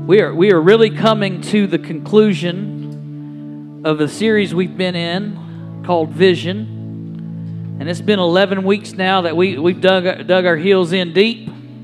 We are really coming to the conclusion of a series we've been in called Vision. And it's been 11 weeks now that we've dug our heels in deep.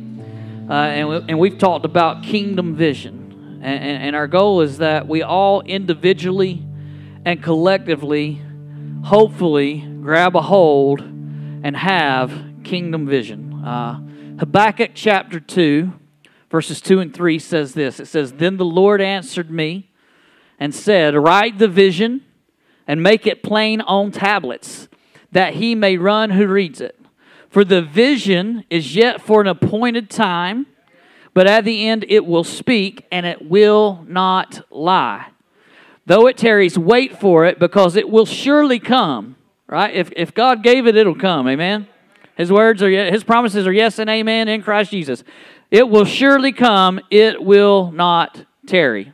And we've talked about kingdom vision. And our goal is that we all individually and collectively, hopefully, grab a hold and have kingdom vision. Habakkuk chapter 2, verses 2 and 3 says this. It says, "Then the Lord answered me and said, Write the vision and make it plain on tablets, that he may run who reads it. For the vision is yet for an appointed time, but at the end it will speak, and it will not lie. Though it tarries, wait for it, because it will surely come." Right? If God gave it, it'll come. Amen? His promises are yes and amen in Christ Jesus. It will surely come. It will not tarry.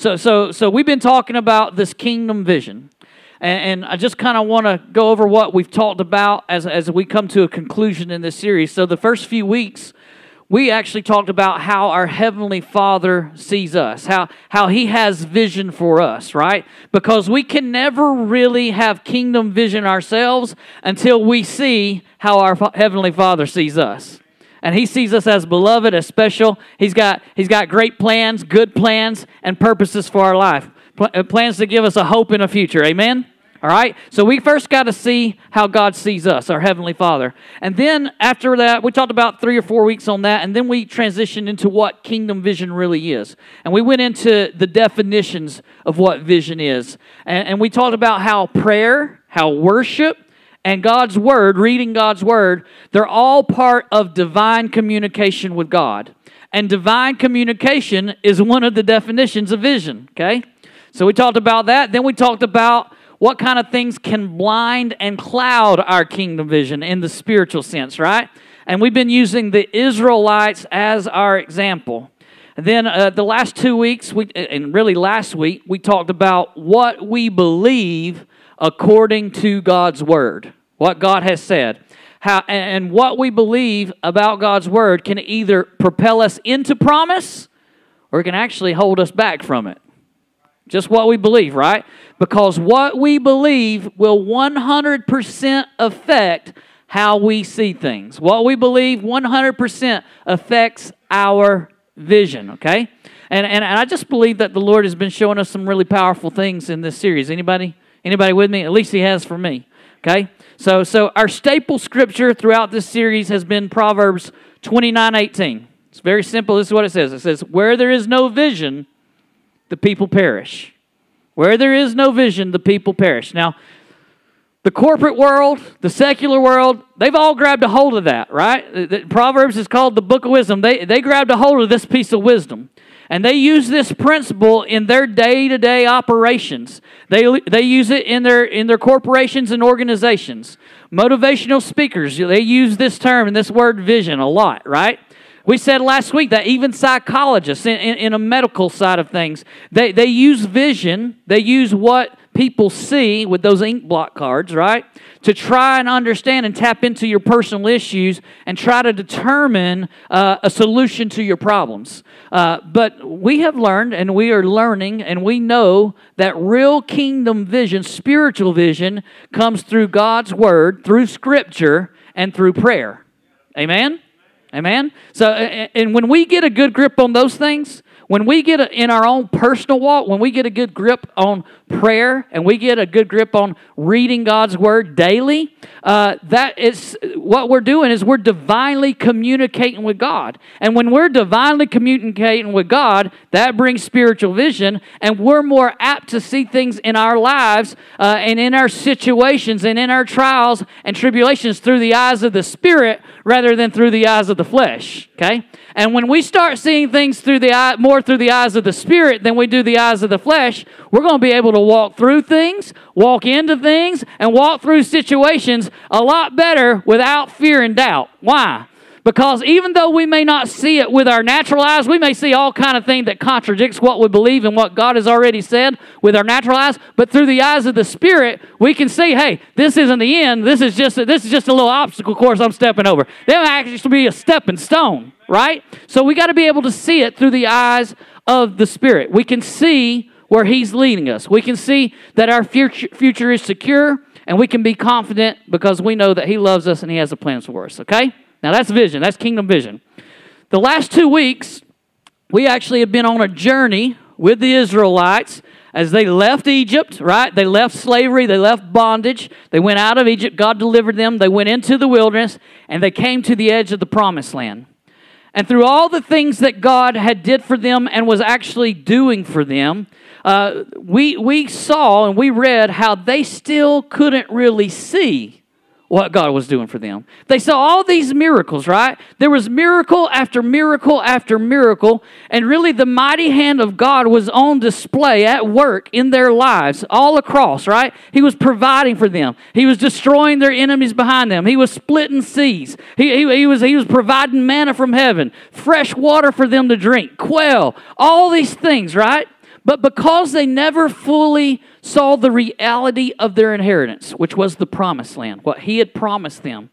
So we've been talking about this kingdom vision. And I just kind of want to go over what we've talked about as we come to a conclusion in this series. So the first few weeks, we actually talked about how our Heavenly Father sees us, how He has vision for us, right? Because we can never really have kingdom vision ourselves until we see how our Heavenly Father sees us. And He sees us as beloved, as special. He's got great plans, good plans, and purposes for our life. Plans to give us a hope in a future. Amen? All right? So we first got to see how God sees us, our Heavenly Father. And then after that, we talked about 3 or 4 weeks on that, and then we transitioned into what kingdom vision really is. And we went into the definitions of what vision is. And we talked about how prayer, how worship, and God's Word, reading God's Word, they're all part of divine communication with God. And divine communication is one of the definitions of vision, okay? So we talked about that. Then we talked about what kind of things can blind and cloud our kingdom vision in the spiritual sense, right? And we've been using the Israelites as our example. And then the last 2 weeks, and really last week, we talked about what we believe according to God's Word, what God has said. And what we believe about God's Word can either propel us into promise or it can actually hold us back from it. Just what we believe, right? Because what we believe will 100% affect how we see things. What we believe 100% affects our vision, okay? And I just believe that the Lord has been showing us some really powerful things in this series. Anybody with me? At least He has for me, okay? So our staple scripture throughout this series has been Proverbs 29:18. It's very simple. This is what it says. It says, "Where there is no vision, the people perish." Where there is no vision, the people perish. Now, the corporate world, the secular world, they've all grabbed a hold of that, right? Proverbs is called the book of wisdom. They grabbed a hold of this piece of wisdom. And they use this principle in their day-to-day operations. They use it in their corporations and organizations. Motivational speakers, they use this term and this word vision a lot, right? We said last week that even psychologists in a medical side of things, they use vision, they use what people see with those ink blot cards, right? To try and understand and tap into your personal issues and try to determine a solution to your problems. But we have learned and we are learning and we know that real kingdom vision, spiritual vision, comes through God's Word, through Scripture, and through prayer. Amen? Amen? So, and when we get a good grip on those things, when we get in our own personal walk, when we get a good grip on prayer and we get a good grip on reading God's Word daily, that is what we're doing is we're divinely communicating with God. And when we're divinely communicating with God, that brings spiritual vision, and we're more apt to see things in our lives and in our situations and in our trials and tribulations through the eyes of the Spirit rather than through the eyes of the flesh. Okay? And when we start seeing things more through the eyes of the Spirit than we do the eyes of the flesh, we're going to be able to walk through things, walk into things, and walk through situations a lot better without fear and doubt. Why? Because even though we may not see it with our natural eyes, we may see all kind of things that contradicts what we believe and what God has already said with our natural eyes. But through the eyes of the Spirit, we can see, hey, this isn't the end. This is just a little obstacle course I'm stepping over. That might actually be a stepping stone, right? So we got to be able to see it through the eyes of the Spirit. We can see where He's leading us. We can see that our future is secure, and we can be confident because we know that He loves us and He has a plan for us, okay? Now that's vision. That's kingdom vision. The last 2 weeks, we actually have been on a journey with the Israelites as they left Egypt, right? They left slavery. They left bondage. They went out of Egypt. God delivered them. They went into the wilderness, and they came to the edge of the promised land. And through all the things that God had did for them and was actually doing for them, we saw and we read how they still couldn't really see what God was doing for them. They saw all these miracles, right? There was miracle after miracle after miracle, and really the mighty hand of God was on display at work in their lives all across, right? He was providing for them. He was destroying their enemies behind them. He was splitting seas. He was providing manna from heaven, fresh water for them to drink, quail, all these things, right? But because they never fully saw the reality of their inheritance, which was the promised land, what He had promised them,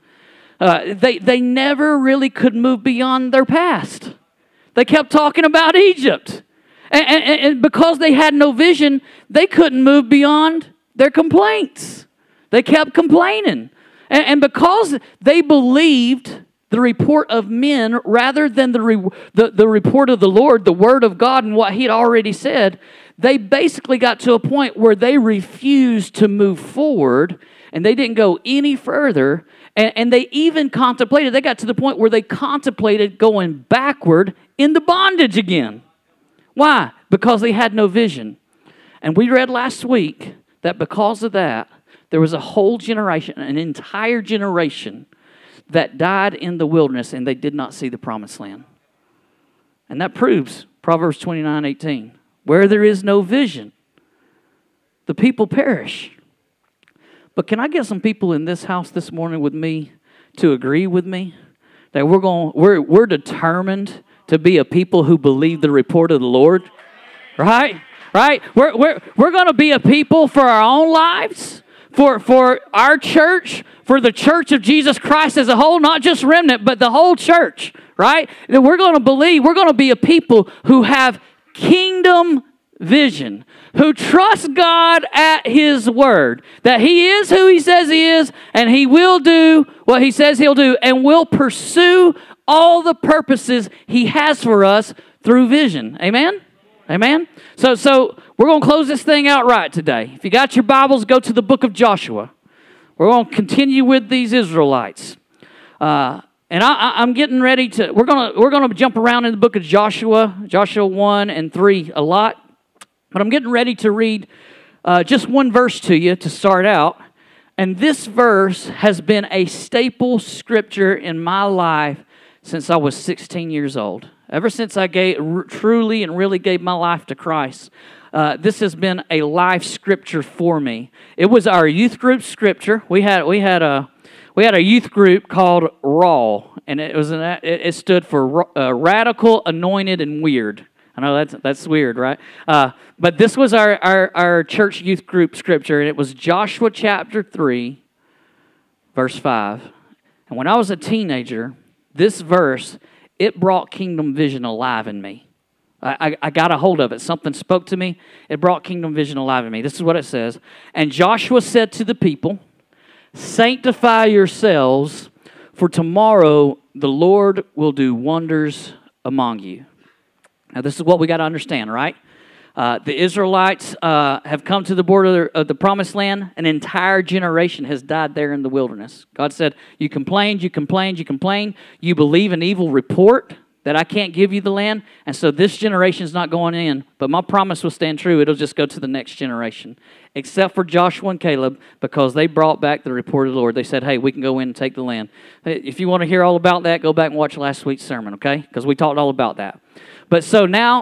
they never really could move beyond their past. They kept talking about Egypt. And because they had no vision, they couldn't move beyond their complaints. They kept complaining. And because they believed the report of men rather than the report of the Lord, the Word of God and what He had already said, they basically got to a point where they refused to move forward and they didn't go any further. And they even contemplated, they got to the point where they contemplated going backward into bondage again. Why? Because they had no vision. And we read last week that because of that, there was a whole generation, an entire generation that died in the wilderness and they did not see the promised land. And that proves Proverbs 29:18. Where there is no vision, the people perish. But can I get some people in this house this morning with me to agree with me that we're determined to be a people who believe the report of the Lord? Right? Right? We're going to be a people for our own lives, for our church, for the church of Jesus Christ as a whole, not just remnant, but the whole church, right? That we're going to believe, we're going to be a people who have kingdom vision, who trust God at His word, that He is who He says He is, and He will do what He says He'll do, and will pursue all the purposes He has for us through vision. Amen? Amen? So we're going to close this thing out right today. If you got your Bibles, go to the book of Joshua. We're going to continue with these Israelites. And I'm getting ready to, we're going to jump around in the book of Joshua 1 and 3 a lot. But I'm getting ready to read just one verse to you to start out. And this verse has been a staple scripture in my life since I was 16 years old. Ever since I truly and really gave my life to Christ, this has been a life scripture for me. It was our youth group scripture. We had a youth group called RAW, and it stood for Radical, Anointed, and Weird. I know that's weird, right? But this was our church youth group scripture, and it was Joshua chapter 3, verse 5. And when I was a teenager, this verse, it brought kingdom vision alive in me. I got a hold of it. Something spoke to me. It brought kingdom vision alive in me. This is what it says. And Joshua said to the people, "Sanctify yourselves, for tomorrow the Lord will do wonders among you." Now, this is what we got to understand, right? The Israelites have come to the border of the promised land. An entire generation has died there in the wilderness. God said, you complained, you complained, you complained. You believe an evil report that I can't give you the land. And so this generation is not going in. But my promise will stand true. It'll just go to the next generation. Except for Joshua and Caleb, because they brought back the report of the Lord. They said, hey, we can go in and take the land. If you want to hear all about that, go back and watch last week's sermon, okay? Because we talked all about that. But so now,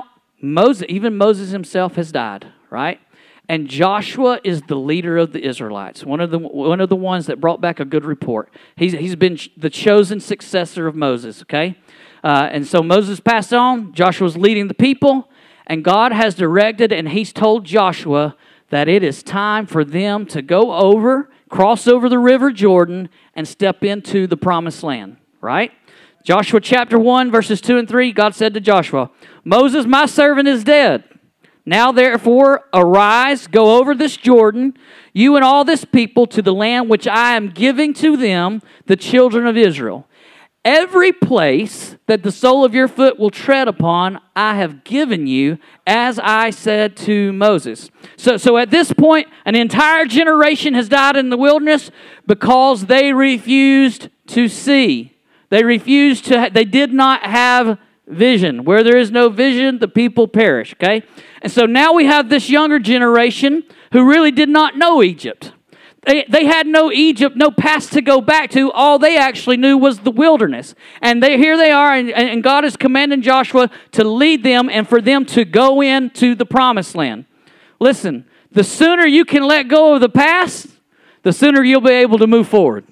even Moses himself has died, right? And Joshua is the leader of the Israelites, one of the ones that brought back a good report. He's been the chosen successor of Moses, okay? And so Moses passed on, Joshua's leading the people, and God has directed and He's told Joshua that it is time for them to cross over the river Jordan, and step into the promised land, right? Joshua chapter 1, verses 2 and 3, God said to Joshua, Moses, my servant, is dead. Now therefore arise, go over this Jordan, you and all this people, to the land which I am giving to them, the children of Israel. Every place that the sole of your foot will tread upon, I have given you, as I said to Moses. So at this point, an entire generation has died in the wilderness because they refused to see. They did not have vision. Where there is no vision, the people perish, okay? And so now we have this younger generation who really did not know Egypt. They had no Egypt, no past to go back to. All they actually knew was the wilderness. And here they are, and God is commanding Joshua to lead them and for them to go into the promised land. Listen, the sooner you can let go of the past, the sooner you'll be able to move forward.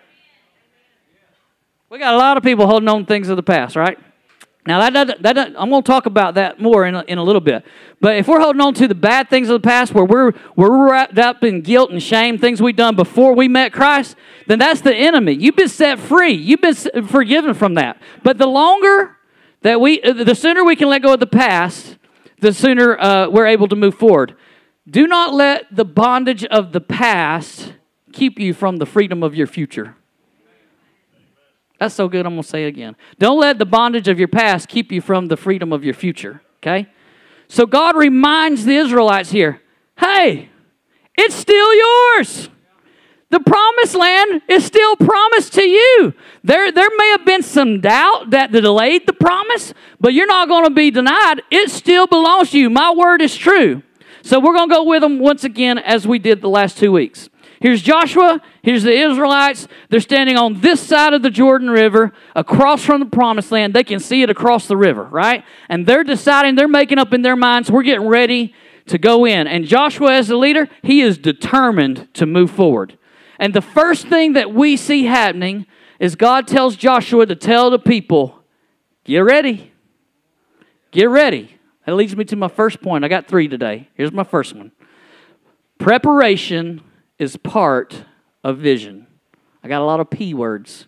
We got a lot of people holding on to things of the past, right? Now, I'm going to talk about that more in a little bit. But if we're holding on to the bad things of the past, where we're wrapped up in guilt and shame, things we've done before we met Christ, then that's the enemy. You've been set free. You've been forgiven from that. But the sooner we can let go of the past, the sooner we're able to move forward. Do not let the bondage of the past keep you from the freedom of your future. That's so good, I'm going to say it again. Don't let the bondage of your past keep you from the freedom of your future, okay? So God reminds the Israelites here, hey, it's still yours. The promised land is still promised to you. There may have been some doubt that delayed the promise, but you're not going to be denied. It still belongs to you. My word is true. So we're going to go with them once again as we did the last 2 weeks. Here's Joshua, here's the Israelites. They're standing on this side of the Jordan River, across from the promised land. They can see it across the river, right? And they're deciding, they're making up in their minds, we're getting ready to go in. And Joshua, as the leader, he is determined to move forward. And the first thing that we see happening is God tells Joshua to tell the people, get ready. Get ready. That leads me to my first point. I got 3 today. Here's my first one. Preparation is part of vision. I got a lot of P words.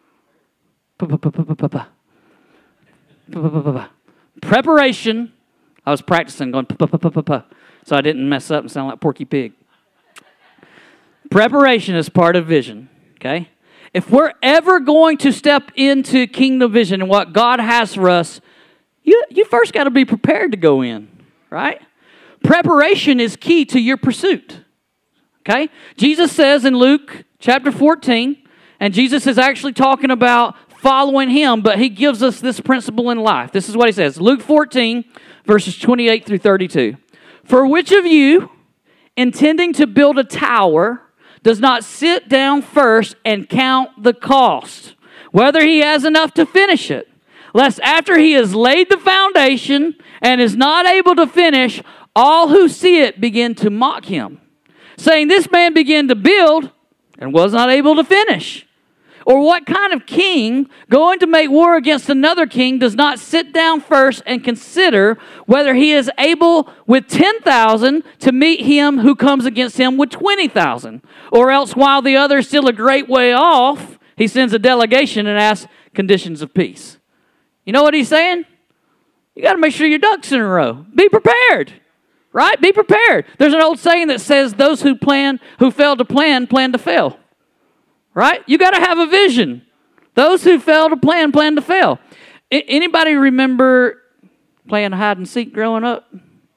Preparation. I was practicing going so I didn't mess up and sound like Porky Pig. Preparation is part of vision, okay? If we're ever going to step into kingdom vision and what God has for us, you first got to be prepared to go in, right? Preparation is key to your pursuit. Okay? Jesus says in Luke chapter 14, and Jesus is actually talking about following him, but he gives us this principle in life. This is what he says. Luke 14, verses 28 through 32. For which of you, intending to build a tower, does not sit down first and count the cost, whether he has enough to finish it, lest after he has laid the foundation and is not able to finish, all who see it begin to mock him, saying, this man began to build and was not able to finish. Or what kind of king going to make war against another king does not sit down first and consider whether he is able with 10,000 to meet him who comes against him with 20,000? Or else while the other is still a great way off, he sends a delegation and asks conditions of peace. You know what he's saying? You got to make sure your ducks in a row. Be prepared. Right? Be prepared. There's an old saying that says those who fail to plan to fail. Right? You got to have a vision. Those who fail to plan to fail. Anybody remember playing hide and seek growing up?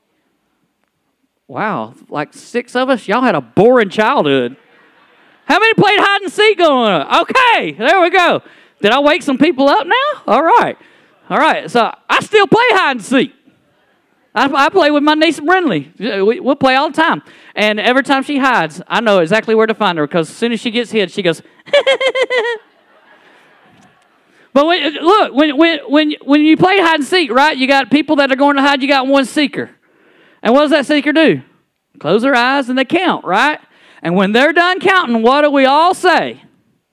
Wow, like 6 of us? Y'all had a boring childhood. How many played hide and seek growing up? Okay, there we go. Did I wake some people up now? All right. So I still play hide and seek. I play with my niece Brinley. We'll play all the time. And every time she hides, I know exactly where to find her because as soon as she gets hit, she goes, But when you play hide and seek, right, you got people that are going to hide, you got one seeker. And what does that seeker do? Close their eyes and they count, right? And when they're done counting, what do we all say?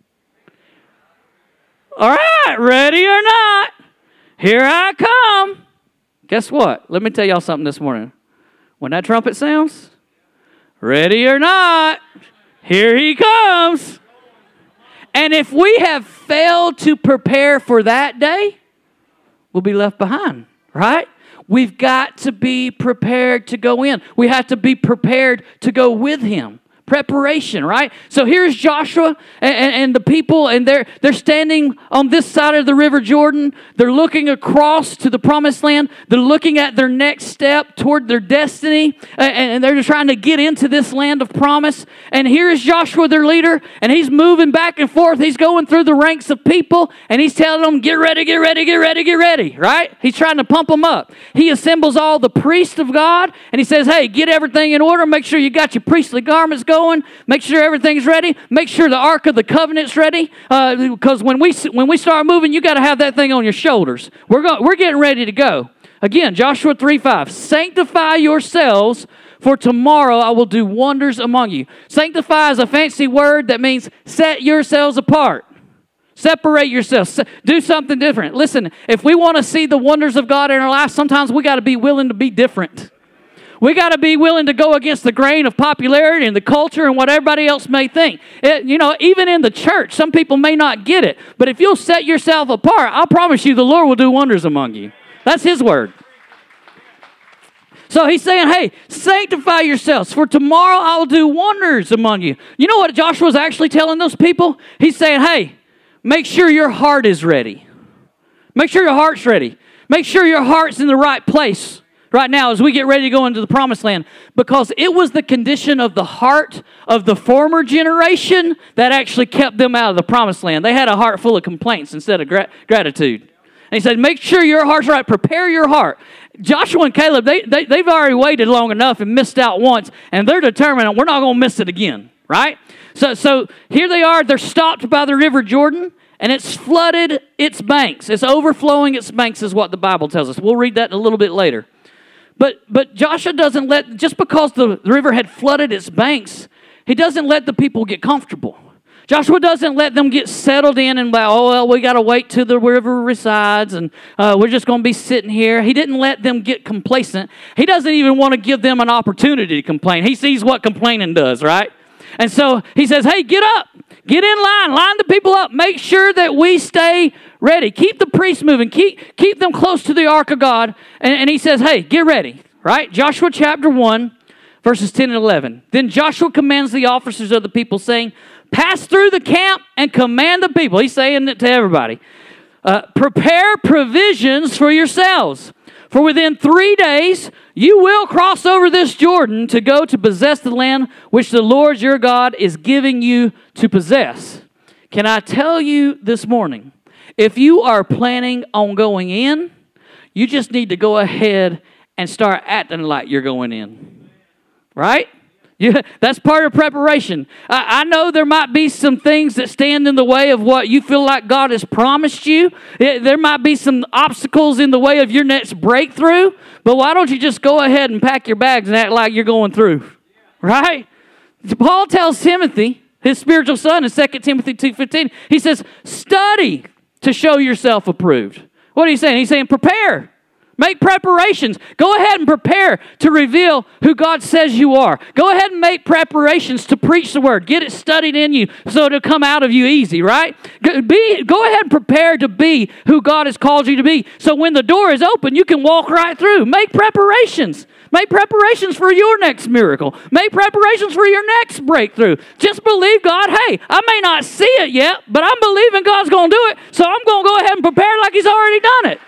All right, ready or not, here I come. Guess what? Let me tell y'all something this morning. When that trumpet sounds, ready or not, here he comes. And if we have failed to prepare for that day, we'll be left behind, right? We've got to be prepared to go in. We have to be prepared to go with Him. Preparation, right? So here's Joshua and the people, and they're standing on this side of the River Jordan. They're looking across to the Promised Land. They're looking at their next step toward their destiny, and they're just trying to get into this land of promise. And here's Joshua, their leader, and he's moving back and forth. He's going through the ranks of people, and he's telling them, get ready, get ready, get ready, get ready, right? He's trying to pump them up. He assembles all the priests of God, and he says, hey, get everything in order. Make sure you got your priestly garments going. Make sure everything's ready. Make sure the Ark of the Covenant's ready. Because when we start moving, you got to have that thing on your shoulders. We're getting ready to go. Again, Joshua 3:5. Sanctify yourselves, for tomorrow I will do wonders among you. Sanctify is a fancy word that means set yourselves apart. Separate yourselves. Do something different. Listen, if we want to see the wonders of God in our life, sometimes we got to be willing to be different. We got to be willing to go against the grain of popularity and the culture and what everybody else may think. Even in the church, some people may not get it. But if you'll set yourself apart, I promise you the Lord will do wonders among you. That's His word. So He's saying, hey, sanctify yourselves, for tomorrow I will do wonders among you. You know what Joshua's actually telling those people? He's saying, hey, make sure your heart is ready. Make sure your heart's ready. Make sure your heart's in the right place right now as we get ready to go into the Promised Land, because it was the condition of the heart of the former generation that actually kept them out of the Promised Land. They had a heart full of complaints instead of gratitude. And He said, make sure your heart's right. Prepare your heart. Joshua and Caleb, they've already waited long enough and missed out once, and they're determined we're not going to miss it again, right? So here they are. They're stopped by the River Jordan, and it's flooded its banks. It's overflowing its banks is what the Bible tells us. We'll read that a little bit later. But Joshua doesn't just because the river had flooded its banks, he doesn't let the people get comfortable. Joshua doesn't let them get settled in and we got to wait till the river resides and we're just going to be sitting here. He didn't let them get complacent. He doesn't even want to give them an opportunity to complain. He sees what complaining does, right? And so he says, hey, get up, get in line the people up, make sure that we stay ready. Keep the priests moving, keep them close to the ark of God. And he says, hey, get ready, right? Joshua chapter 1, verses 10 and 11. Then Joshua commands the officers of the people, saying, pass through the camp and command the people. He's saying it to everybody. Prepare provisions for yourselves. For within 3 days, you will cross over this Jordan to go to possess the land which the Lord your God is giving you to possess. Can I tell you this morning, if you are planning on going in, you just need to go ahead and start acting like you're going in. Right? Yeah, that's part of preparation. I know there might be some things that stand in the way of what you feel like God has promised you. There might be some obstacles in the way of your next breakthrough. But why don't you just go ahead and pack your bags and act like you're going through? Right? Paul tells Timothy, his spiritual son, in 2 Timothy 2:15, he says, study to show yourself approved. What are you saying? He's saying prepare. Make preparations. Go ahead and prepare to reveal who God says you are. Go ahead and make preparations to preach the word. Get it studied in you so it'll come out of you easy, right? Go ahead and prepare to be who God has called you to be. So when the door is open, you can walk right through. Make preparations. Make preparations for your next miracle. Make preparations for your next breakthrough. Just believe God. Hey, I may not see it yet, but I'm believing God's going to do it, so I'm going to go ahead and prepare like He's already done it.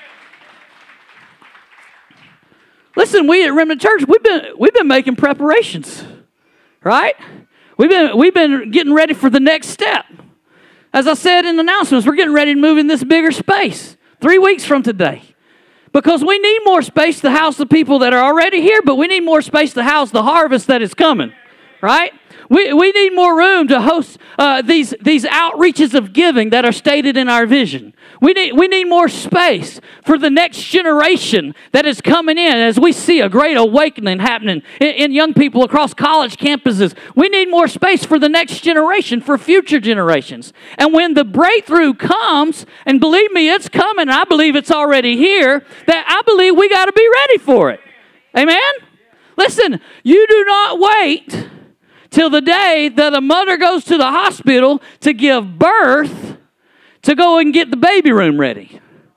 Listen, we at Remnant Church, we've been making preparations, right? We've been getting ready for the next step. As I said in the announcements, we're getting ready to move in this bigger space 3 weeks from today. Because we need more space to house the people that are already here, but we need more space to house the harvest that is coming, right? We need more room to host these outreaches of giving that are stated in our vision. We need more space for the next generation that is coming in as we see a great awakening happening in young people across college campuses. We need more space for the next generation, for future generations. And when the breakthrough comes, and believe me, it's coming, I believe it's already here, that I believe we got to be ready for it. Amen? Listen, you do not wait till the day that a mother goes to the hospital to give birth to go and get the baby room ready.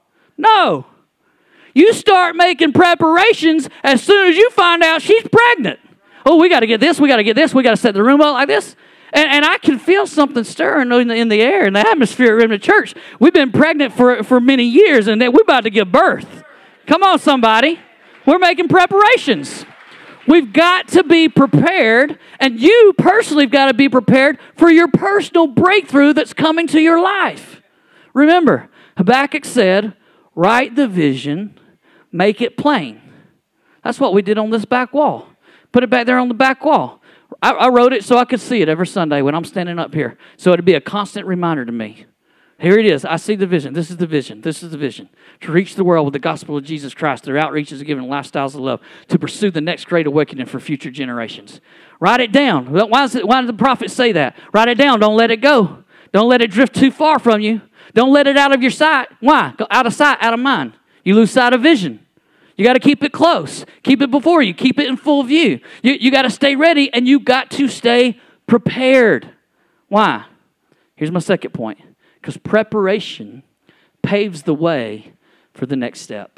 No. You start making preparations as soon as you find out she's pregnant. Oh, we got to get this, we got to get this, we got to set the room up like this. And I can feel something stirring in the air, in the atmosphere in the church. We've been pregnant for many years, and we're about to give birth. Come on, somebody. We're making preparations. We've got to be prepared, and you personally have got to be prepared for your personal breakthrough that's coming to your life. Remember, Habakkuk said, write the vision, make it plain. That's what we did on this back wall. Put it back there on the back wall. I wrote it so I could see it every Sunday when I'm standing up here. So it'd be a constant reminder to me. Here it is. I see the vision. This is the vision. This is the vision. To reach the world with the gospel of Jesus Christ through outreaches and giving lifestyles of love. To pursue the next great awakening for future generations. Write it down. Why did the prophet say that? Write it down. Don't let it go. Don't let it drift too far from you. Don't let it out of your sight. Why? Out of sight, out of mind. You lose sight of vision. You got to keep it close. Keep it before you. Keep it in full view. You got to stay ready, and you got to stay prepared. Why? Here's my second point. Because preparation paves the way for the next step.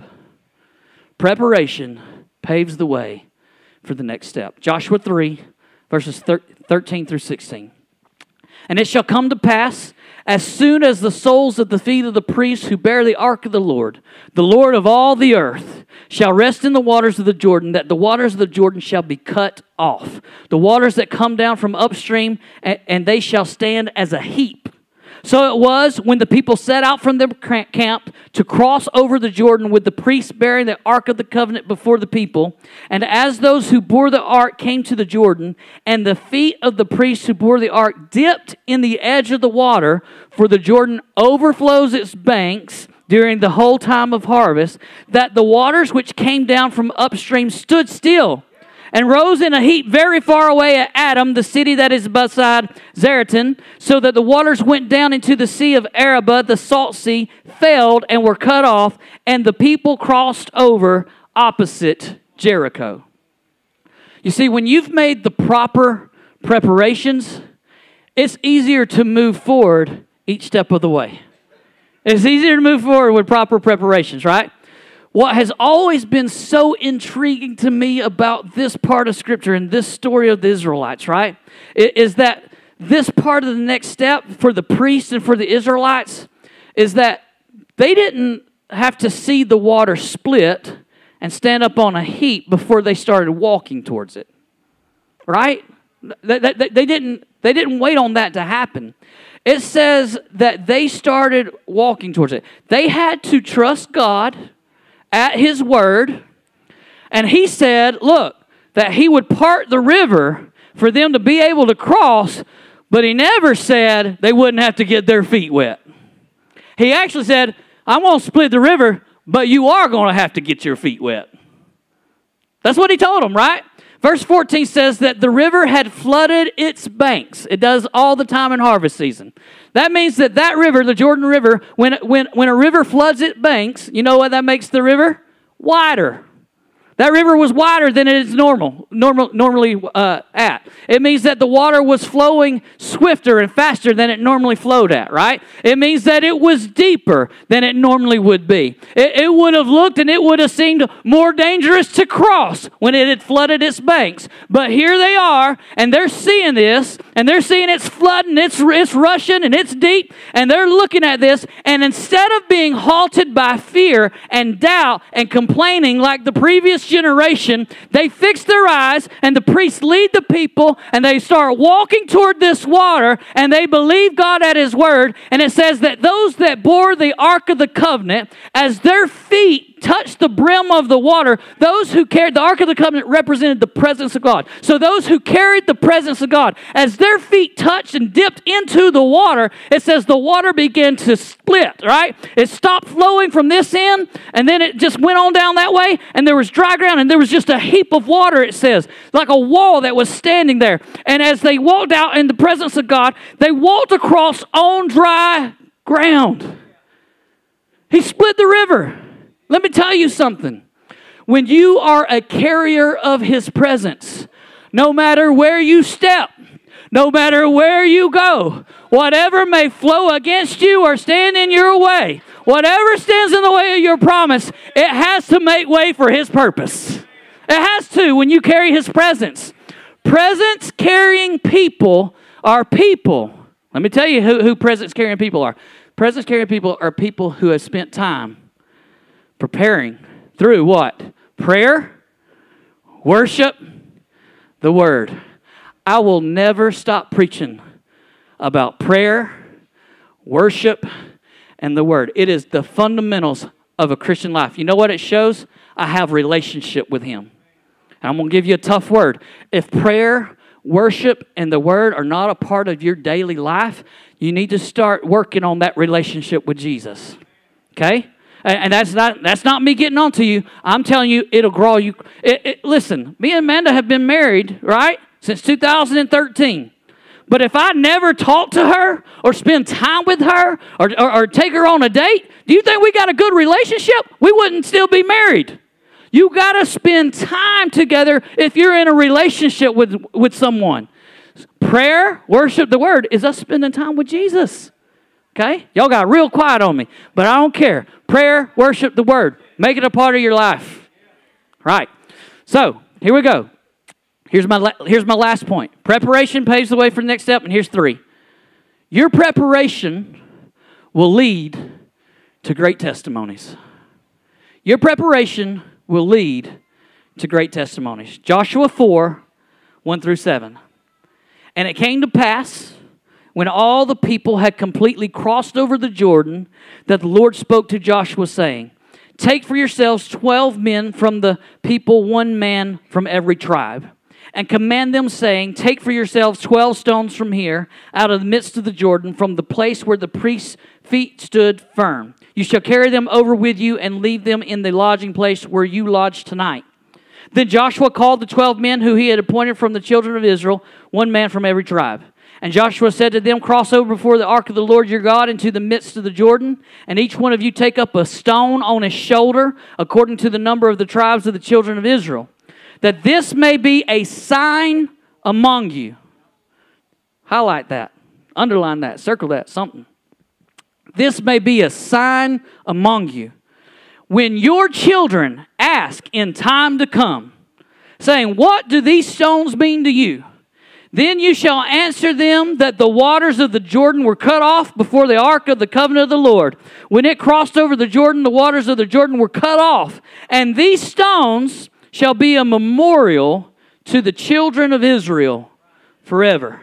Preparation paves the way for the next step. Joshua 3, verses 13 through 16. And it shall come to pass, as soon as the soles of the feet of the priests who bear the ark of the Lord of all the earth, shall rest in the waters of the Jordan, that the waters of the Jordan shall be cut off. The waters that come down from upstream, and they shall stand as a heap. So it was when the people set out from their camp to cross over the Jordan with the priests bearing the ark of the covenant before the people. And as those who bore the ark came to the Jordan, and the feet of the priests who bore the ark dipped in the edge of the water, for the Jordan overflows its banks during the whole time of harvest, that the waters which came down from upstream stood still, and rose in a heap very far away at Adam, the city that is beside Zaretan, so that the waters went down into the sea of Arabah, the salt sea, failed and were cut off, and the people crossed over opposite Jericho. You see, when you've made the proper preparations, it's easier to move forward each step of the way. It's easier to move forward with proper preparations, right? What has always been so intriguing to me about this part of Scripture and this story of the Israelites, right, is that this part of the next step for the priests and for the Israelites is that they didn't have to see the water split and stand up on a heap before they started walking towards it, right? They didn't wait on that to happen. It says that they started walking towards it. They had to trust God at His word, and He said, look, that He would part the river for them to be able to cross, but He never said they wouldn't have to get their feet wet. He actually said, I'm going to split the river, but you are going to have to get your feet wet. That's what He told them, right? Verse 14 says that the river had flooded its banks. It does all the time in harvest season. That means that river, the Jordan River, when a river floods its banks, you know what that makes the river? Wider. That river was wider than it is normally at. It means that the water was flowing swifter and faster than it normally flowed at, right? It means that it was deeper than it normally would be. It would have looked and it would have seemed more dangerous to cross when it had flooded its banks. But here they are, and they're seeing this, and they're seeing it's flooding, it's rushing, and it's deep, and they're looking at this, and instead of being halted by fear and doubt and complaining like the previous generation, they fix their eyes, and the priests lead the people, and they start walking toward this water, and they believe God at His word. And it says that those that bore the Ark of the Covenant, as their feet touched the brim of the water, those who carried the Ark of the Covenant represented the presence of God. So those who carried the presence of God, as their feet touched and dipped into the water, it says the water began to split, right? It stopped flowing from this end, and then it just went on down that way, and there was dry ground, and there was just a heap of water, it says, like a wall that was standing there. And as they walked out in the presence of God, they walked across on dry ground. He split the river. Let me tell you something. When you are a carrier of His presence, no matter where you step, No matter where you go, whatever may flow against you or stand in your way, whatever stands in the way of your promise, it has to make way for His purpose. It has to when you carry His presence. Presence-carrying people are people. Let me tell you who presence-carrying people are. Presence-carrying people are people who have spent time preparing through what? Prayer, worship, the Word. I will never stop preaching about prayer, worship, and the Word. It is the fundamentals of a Christian life. You know what it shows? I have relationship with Him. And I'm going to give you a tough word. If prayer, worship, and the Word are not a part of your daily life, you need to start working on that relationship with Jesus. Okay? And that's not me getting on to you. I'm telling you, it'll grow you. Listen, me and Amanda have been married, right, since 2013. But if I never talk to her or spend time with her or take her on a date, do you think we got a good relationship? We wouldn't still be married. You got to spend time together if you're in a relationship with someone. Prayer, worship, the Word is us spending time with Jesus. Okay? Y'all got real quiet on me, but I don't care. Prayer, worship, the Word. Make it a part of your life. Right. So, here we go. Here's my last point. Preparation paves the way for the next step, and here's 3. Your preparation will lead to great testimonies. Your preparation will lead to great testimonies. Joshua 4, 1 through 7. And it came to pass, when all the people had completely crossed over the Jordan, that the Lord spoke to Joshua, saying, Take for yourselves 12 men from the people, 1 man from every tribe. And command them, saying, Take for yourselves 12 stones from here, out of the midst of the Jordan, from the place where the priest's feet stood firm. You shall carry them over with you, and leave them in the lodging place where you lodge tonight. Then Joshua called the 12 men who he had appointed from the children of Israel, 1 man from every tribe. And Joshua said to them, Cross over before the ark of the Lord your God into the midst of the Jordan, and each one of you take up a stone on his shoulder, according to the number of the tribes of the children of Israel, that this may be a sign among you. Highlight that. Underline that. Circle that. Something. This may be a sign among you. When your children ask in time to come, saying, What do these stones mean to you? Then you shall answer them that the waters of the Jordan were cut off before the ark of the covenant of the Lord. When it crossed over the Jordan, the waters of the Jordan were cut off. And these stones shall be a memorial to the children of Israel forever.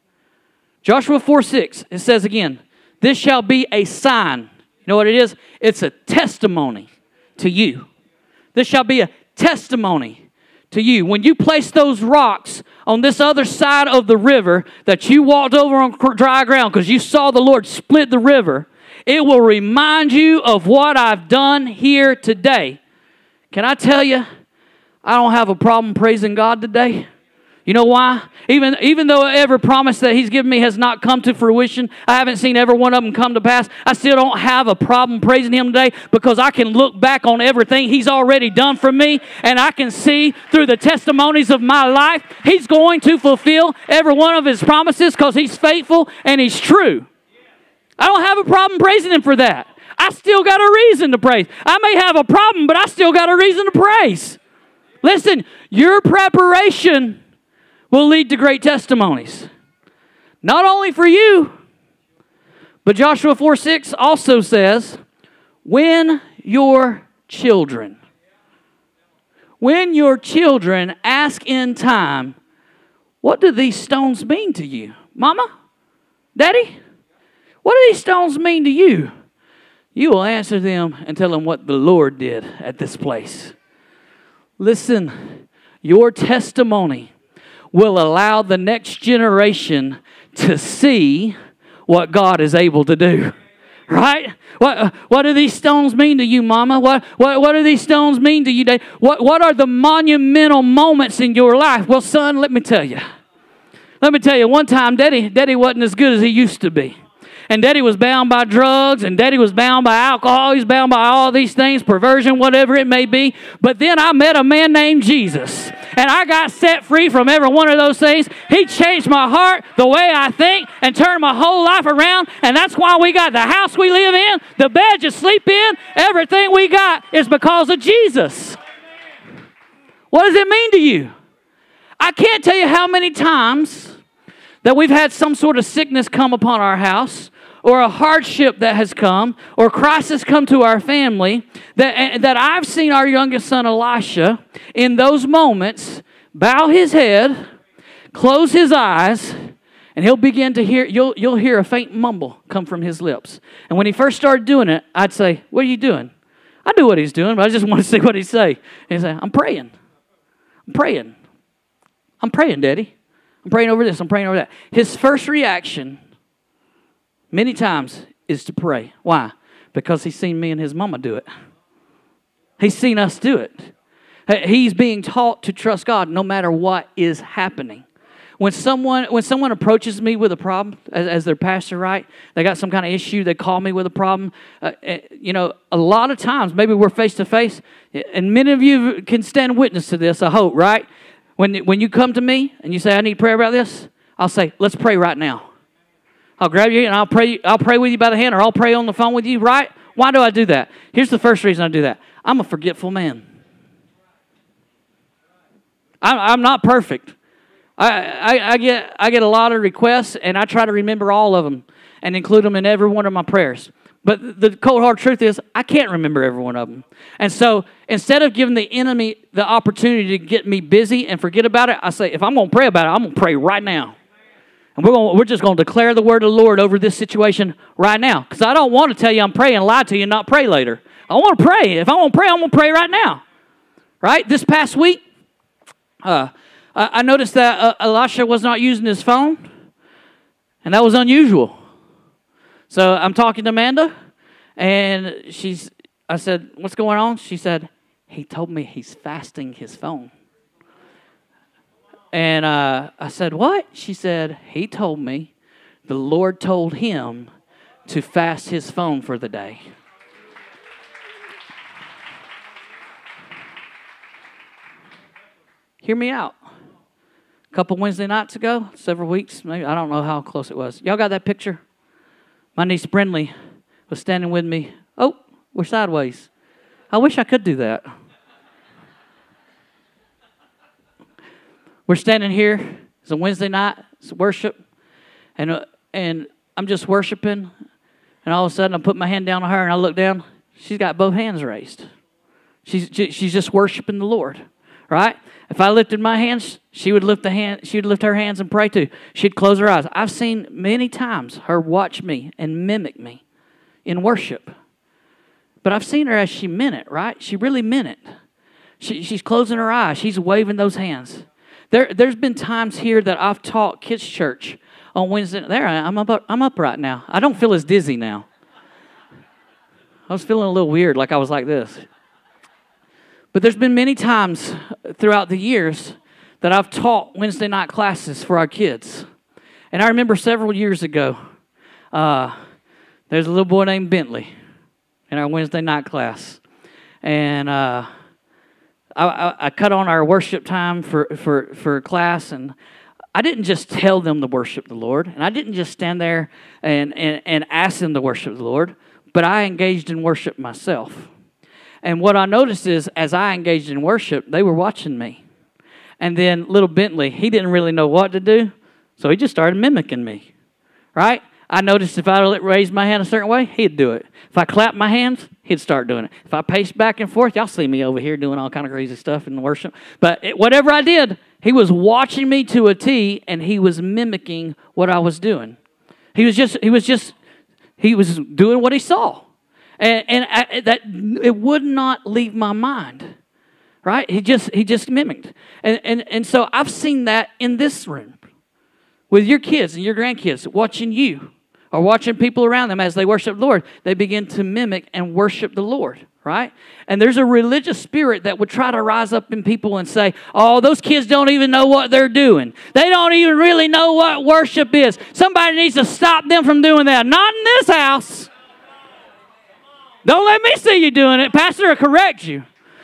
Joshua 4:6, it says again, This shall be a sign. You know what it is? It's a testimony to you. This shall be a testimony to you. When you place those rocks on this other side of the river that you walked over on dry ground because you saw the Lord split the river, it will remind you of what I've done here today. Can I tell you, I don't have a problem praising God today. You know why? Even though every promise that He's given me has not come to fruition, I haven't seen every one of them come to pass, I still don't have a problem praising Him today because I can look back on everything He's already done for me, and I can see through the testimonies of my life, He's going to fulfill every one of His promises because He's faithful and He's true. I don't have a problem praising Him for that. I still got a reason to praise. I may have a problem, but I still got a reason to praise. Listen, your preparation will lead to great testimonies. Not only for you, but Joshua 4:6 also says, when your children ask in time, what do these stones mean to you? Mama? Daddy? What do these stones mean to you? You will answer them and tell them what the Lord did at this place. Listen, your testimony will allow the next generation to see what God is able to do. Right? What do these stones mean to you, Mama? What do these stones mean to you, Dad? What are the monumental moments in your life? Well, son, let me tell you. One time, Daddy wasn't as good as he used to be. And Daddy was bound by drugs, and Daddy was bound by alcohol. He's bound by all these things, perversion, whatever it may be. But then I met a man named Jesus. and I got set free from every one of those things. He changed my heart, the way I think, and turned my whole life around. And that's why we got the house we live in, the bed you sleep in. Everything we got is because of Jesus. What does it mean to you? I can't tell you how many times that we've had some sort of sickness come upon our house, or a hardship that has come, or crisis come to our family, that I've seen our youngest son Elisha in those moments bow his head, close his eyes, and he'll begin to hear, you'll hear a faint mumble come from his lips. And when he first started doing it, I'd say, what are you doing? I do what he's doing, but I just want to see what he'd say. And he'd say, I'm praying. I'm praying. I'm praying, Daddy. I'm praying over this. I'm praying over that. His first reaction many times is to pray. Why? Because he's seen me and his mama do it. He's seen us do it. He's being taught to trust God no matter what is happening. When someone approaches me with a problem, as their pastor, right? They got some kind of issue. They call me with a problem. A lot of times, maybe we're face to face, and many of you can stand witness to this, I hope, right? When you come to me and you say, I need prayer about this, I'll say, let's pray right now. I'll grab you and I'll pray with you by the hand, or I'll pray on the phone with you, right? Why do I do that? Here's the first reason I do that. I'm a forgetful man. I'm not perfect. I get a lot of requests, and I try to remember all of them and include them in every one of my prayers. But the cold hard truth is, I can't remember every one of them. And so instead of giving the enemy the opportunity to get me busy and forget about it, I say, if I'm going to pray about it, I'm going to pray right now. And we're just going to declare the word of the Lord over this situation right now. Because I don't want to tell you I'm praying and lie to you and not pray later. I want to pray. If I want to pray, I'm going to pray right now. Right? This past week, I noticed that Elisha was not using his phone. And that was unusual. So I'm talking to Amanda, and I said, what's going on? She said, he told me he's fasting his phone. And I said, what? She said, he told me the Lord told him to fast his phone for the day. Hear me out. A couple Wednesday nights ago, several weeks, maybe, I don't know how close it was. Y'all got that picture? My niece Brindley was standing with me. Oh, we're sideways. I wish I could do that. We're standing here. It's a Wednesday night. It's worship. And I'm just worshiping. And all of a sudden, I put my hand down on her, and I look down. She's got both hands raised. She's just worshiping the Lord, right? If I lifted my hands, she would lift her hands and pray too. She'd close her eyes. I've seen many times her watch me and mimic me in worship. But I've seen her as she meant it, right? She really meant it. She's closing her eyes. She's waving those hands. There's been times here that I've taught kids' church on Wednesday. There I am. I'm up right now. I don't feel as dizzy now. I was feeling a little weird, like I was like this. But there's been many times throughout the years that I've taught Wednesday night classes for our kids. And I remember several years ago, there's a little boy named Bentley in our Wednesday night class. And I cut on our worship time for class, and I didn't just tell them to worship the Lord, and I didn't just stand there and ask them to worship the Lord, but I engaged in worship myself. And what I noticed is, as I engaged in worship, they were watching me. And then little Bentley, he didn't really know what to do, so he just started mimicking me, right? I noticed if I raised my hand a certain way, he'd do it. If I clapped my hands, he'd start doing it. If I paced back and forth, y'all see me over here doing all kind of crazy stuff in the worship. But whatever I did, he was watching me to a T, and he was mimicking what I was doing. He was doing what he saw. And that it would not leave my mind, right? He just mimicked, and so I've seen that in this room with your kids and your grandkids watching you or watching people around them as they worship the Lord. They begin to mimic and worship the Lord, right? And there's a religious spirit that would try to rise up in people and say, "Oh, those kids don't even know what they're doing. They don't even really know what worship is. Somebody needs to stop them from doing that." Not in this house. Don't let me see you doing it. Pastor will correct you.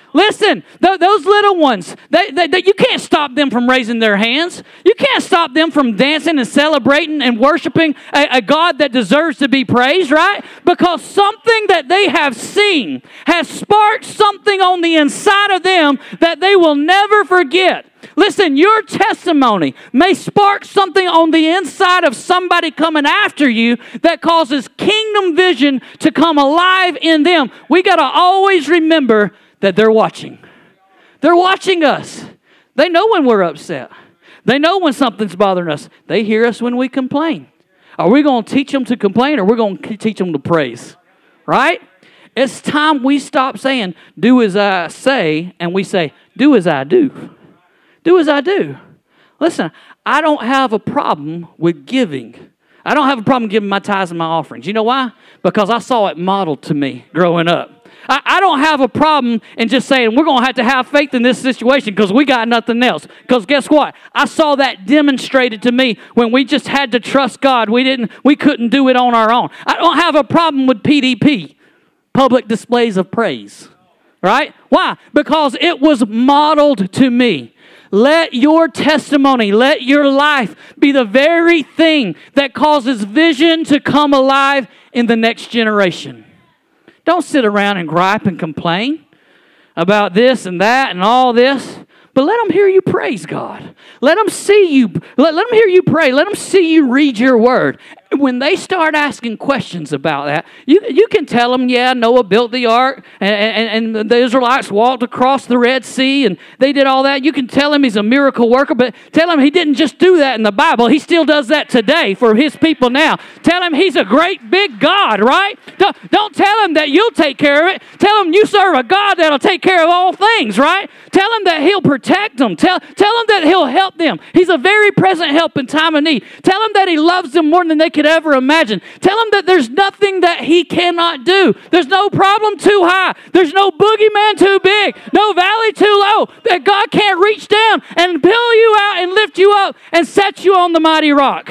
Listen, those little ones, you can't stop them from raising their hands. You can't stop them from dancing and celebrating and worshiping a God that deserves to be praised, right? Because something that they have seen has sparked something on the inside of them that they will never forget. Listen, your testimony may spark something on the inside of somebody coming after you that causes kingdom vision to come alive in them. We got to always remember that they're watching. They're watching us. They know when we're upset. They know when something's bothering us. They hear us when we complain. Are we going to teach them to complain, or we're going to teach them to praise? Right? It's time we stop saying, do as I say, and we say, do as I do. Do as I do. Listen, I don't have a problem with giving. I don't have a problem giving my tithes and my offerings. You know why? Because I saw it modeled to me growing up. I don't have a problem in just saying we're going to have faith in this situation because we got nothing else. Because guess what? I saw that demonstrated to me when we just had to trust God. We couldn't do it on our own. I don't have a problem with PDP, public displays of praise. Right? Why? Because it was modeled to me. Let your testimony, let your life be the very thing that causes vision to come alive in the next generation. Don't sit around and gripe and complain about this and that and all this. But let them hear you praise God. Let them see you. Let them hear you pray. Let them see you read your word. When they start asking questions about that, you can tell them, yeah, Noah built the ark, and the Israelites walked across the Red Sea, and they did all that. You can tell him he's a miracle worker, but tell him he didn't just do that in the Bible. He still does that today for his people now. Tell him he's a great big God, right? Don't tell him that you'll take care of it. Tell him you serve a God that'll take care of all things, right? Tell him that he'll protect them. Tell him that he'll help them. He's a very present help in time of need. Tell him that he loves them more than they could ever imagine. Tell him that there's nothing that he cannot do. There's no problem too high. There's no boogeyman too big. No valley too low that God can't reach down and pull you out and lift you up and set you on the mighty rock.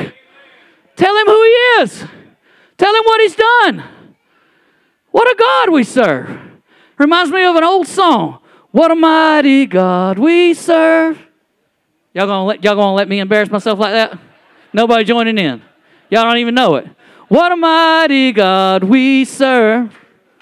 Tell him who he is. Tell him what he's done. What a God we serve. Reminds me of an old song. What a mighty God we serve. Y'all gonna let me embarrass myself like that? Nobody joining in. Y'all don't even know it. What a mighty God we serve.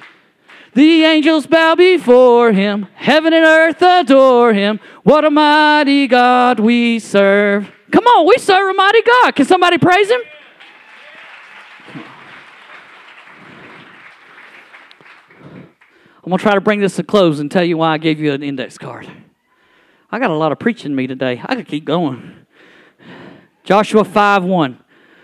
The angels bow before him. Heaven and earth adore him. What a mighty God we serve. Come on, we serve a mighty God. Can somebody praise him? I'm going to try to bring this to close and tell you why I gave you an index card. I got a lot of preaching in me today. I could keep going. Joshua 5:1.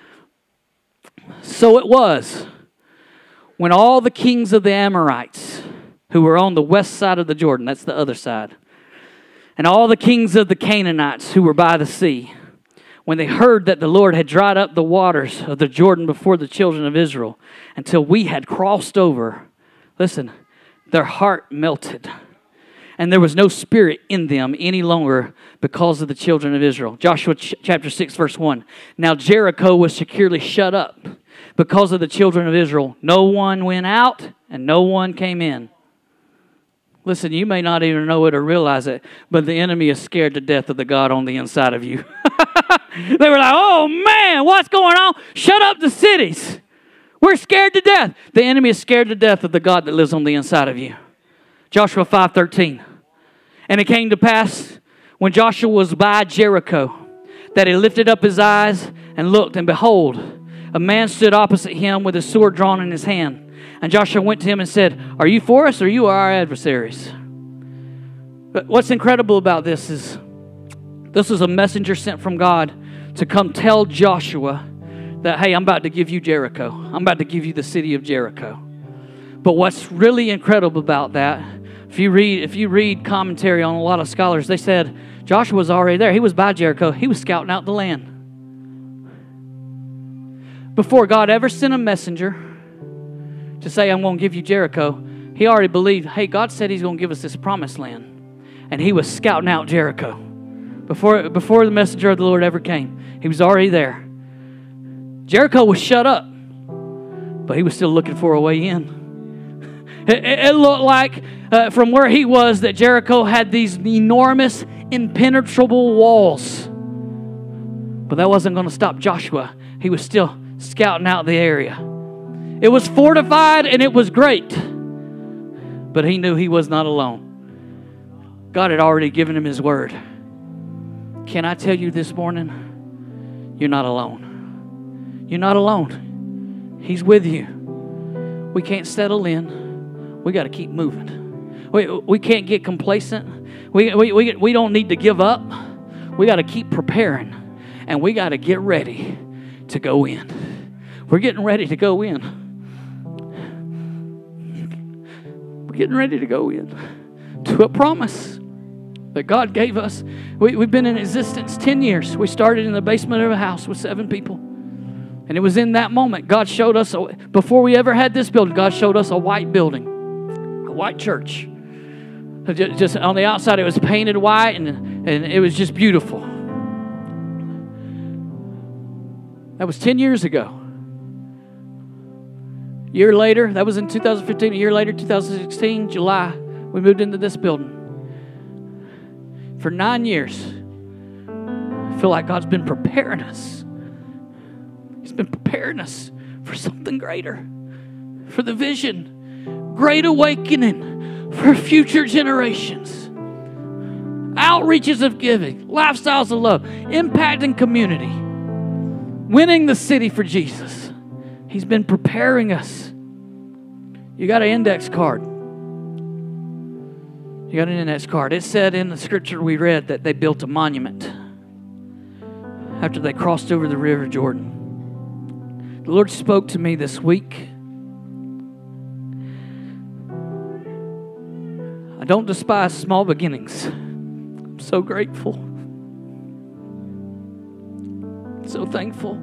So it was when all the kings of the Amorites who were on the west side of the Jordan, that's the other side, and all the kings of the Canaanites who were by the sea, when they heard that the Lord had dried up the waters of the Jordan before the children of Israel until we had crossed over, listen, their heart melted. And there was no spirit in them any longer because of the children of Israel. Joshua chapter 6, verse 1. Now Jericho was securely shut up because of the children of Israel. No one went out and no one came in. Listen, you may not even know it or realize it, but the enemy is scared to death of the God on the inside of you. They were like, oh man, what's going on? Shut up the cities. We're scared to death. The enemy is scared to death of the God that lives on the inside of you. Joshua 5:13. And it came to pass when Joshua was by Jericho that he lifted up his eyes and looked, and behold, a man stood opposite him with his sword drawn in his hand. And Joshua went to him and said, are you for us or you are our adversaries? But what's incredible about this is a messenger sent from God to come tell Joshua that, hey, I'm about to give you Jericho. I'm about to give you the city of Jericho. But what's really incredible about that, if you read commentary on a lot of scholars, they said Joshua was already there. He was by Jericho. He was scouting out the land. Before God ever sent a messenger to say, I'm going to give you Jericho, he already believed, hey, God said he's going to give us this promised land. And he was scouting out Jericho. Before the messenger of the Lord ever came, he was already there. Jericho was shut up, but he was still looking for a way in. It looked like from where he was that Jericho had these enormous, impenetrable walls. But that wasn't going to stop Joshua. He was still scouting out the area. It was fortified and it was great. But he knew he was not alone. God had already given him his word. Can I tell you this morning? You're not alone. You're not alone. He's with you. We can't settle in. We got to keep moving. We can't get complacent. We don't need to give up. We got to keep preparing. And we got to get ready to go in. We're getting ready to go in. We're getting ready to go in to a promise that God gave us. We've been in existence 10 years. We started in the basement of a house with 7 people. And it was in that moment God showed us, before we ever had this building, God showed us a white building, a white church. Just on the outside, it was painted white, and it was just beautiful. That was 10 years ago. A year later, that was in 2015. A year later, 2016, July, we moved into this building. For 9 years, I feel like God's been preparing us. He's been preparing us for something greater, for the vision, great awakening for future generations, outreaches of giving, lifestyles of love, impacting community, winning the city for Jesus. He's been preparing us. You got an index card. You got an index card. It said in the scripture we read that they built a monument after they crossed over the River Jordan. The Lord spoke to me this week. I don't despise small beginnings. I'm so grateful. So thankful.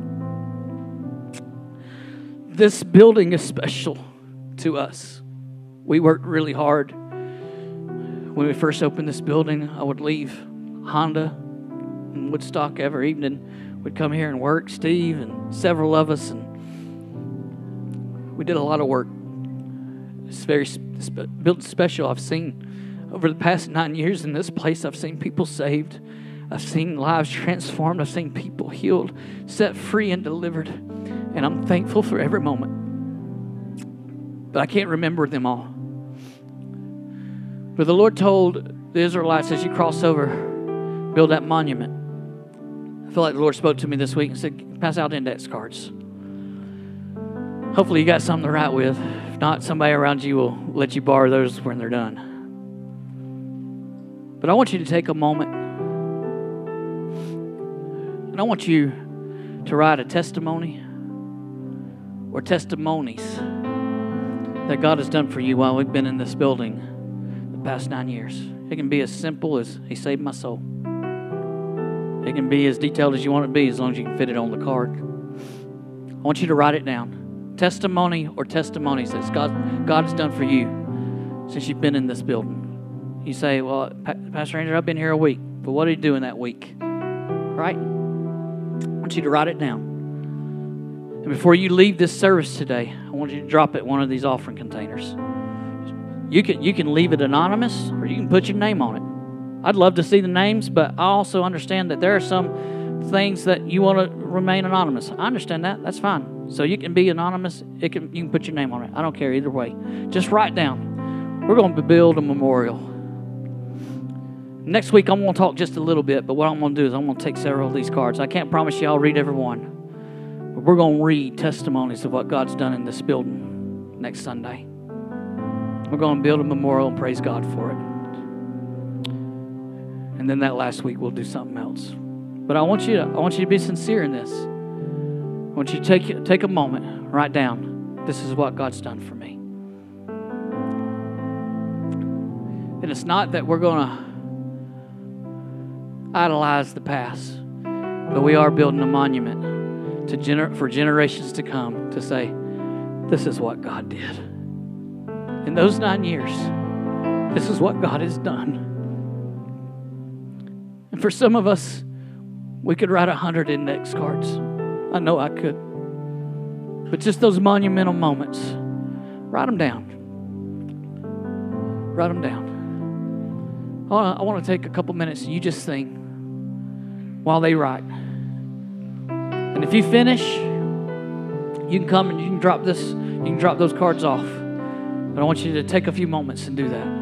This building is special to us. We worked really hard. When we first opened this building, I would leave Honda in Woodstock every evening. We'd come here and work, Steve and several of us, and we did a lot of work. It's very built special. I've seen over the past 9 years in this place, I've seen people saved. I've seen lives transformed. I've seen people healed, set free, and delivered. And I'm thankful for every moment. But I can't remember them all. But the Lord told the Israelites, as you cross over, build that monument. I feel like the Lord spoke to me this week and said, pass out index cards. Hopefully you got something to write with. If not, somebody around you will let you borrow those when they're done. But I want you to take a moment. And I want you to write a testimony or testimonies that God has done for you while we've been in this building the past 9 years. It can be as simple as He saved my soul. It can be as detailed as you want it to be, as long as you can fit it on the card. I want you to write it down. Testimony or testimonies that God has done for you since you've been in this building. You say, well, Pastor Andrew, I've been here a week. But what did you do in that week? Right? I want you to write it down. And before you leave this service today, I want you to drop it in one of these offering containers. You can leave it anonymous, or you can put your name on it. I'd love to see the names, but I also understand that there are some things that you want to remain anonymous. I understand that. That's fine. So you can be anonymous. You can put your name on it. I don't care either way. Just write down. We're going to build a memorial. Next week, I'm going to talk just a little bit, but what I'm going to do is I'm going to take several of these cards. I can't promise you I'll read every one. But we're going to read testimonies of what God's done in this building next Sunday. We're going to build a memorial and praise God for it. And then that last week, we'll do something else. But I want you to be sincere in this. I want you to take a moment, write down, this is what God's done for me. And it's not that we're going to idolize the past, but we are building a monument for generations to come to say, this is what God did. In those 9 years, this is what God has done. And for some of us, we could write 100 index cards. I know I could. But just those monumental moments, write them down. Write them down. I want to take a couple minutes and you just sing while they write. And if you finish, you can come and you can drop those cards off. But I want you to take a few moments and do that.